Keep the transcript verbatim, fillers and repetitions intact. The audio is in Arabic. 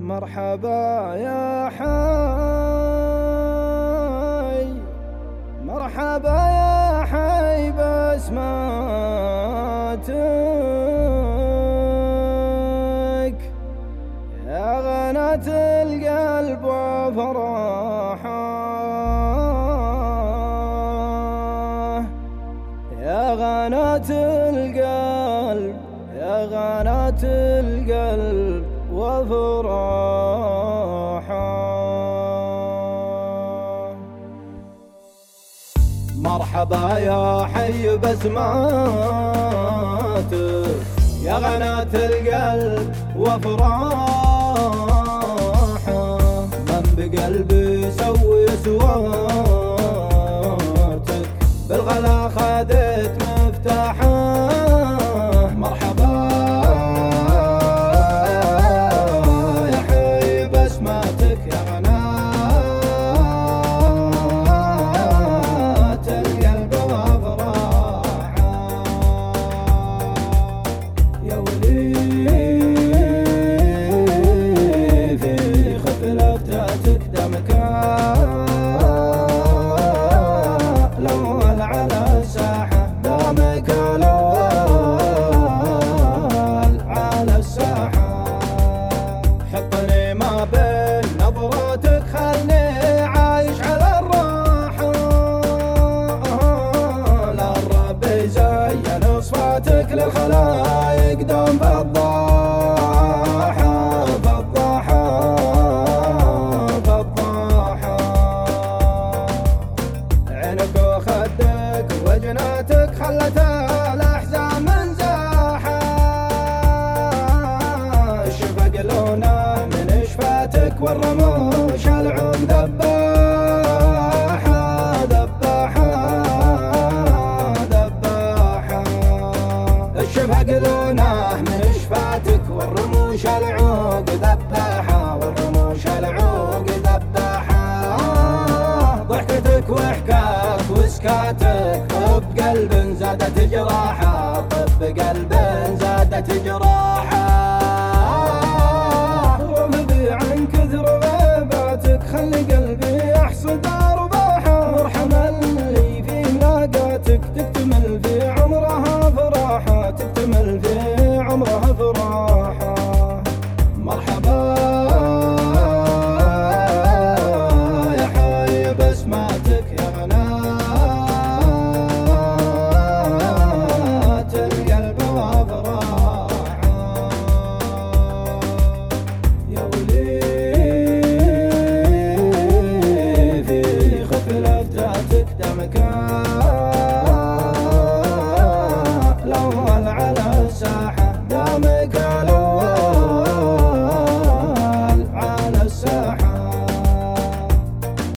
مرحبا يا حي، مرحبا يا حي بسماتك يا غناة القلب وفرحه، يا غناة القلب يا غناة القلب وفرحه. مرحبا يا حي بسماتك يا غناة القلب وفرحه، من بقلبي سوي سوارتك بالغلا خذت مفتاحه. مرحبا يا حي بسماتك يا غناة القلب وفرحه، يا ولي في خفل افتاتك دمك لول على الساحه، دمك لول على الساحه. حطني ما بين نظراتك خلني عايش على الراحه، لا الرب يزين صفاتك للخلايق دوم فضاحه فضاحه فضاحه. عينك وخدك وجناتك خلت الاحزان منزاحه، الشفق لونه من شفاتك والرموش العود ذباحه ذباحه ذباحه. الشفق لونه من شفاتك والرموش العود ذباحه والرموش العود ذباحه. ضحكتك وحكاك وسكاتك طب قلب زادت جراحه، طب قلب زادت جراحه.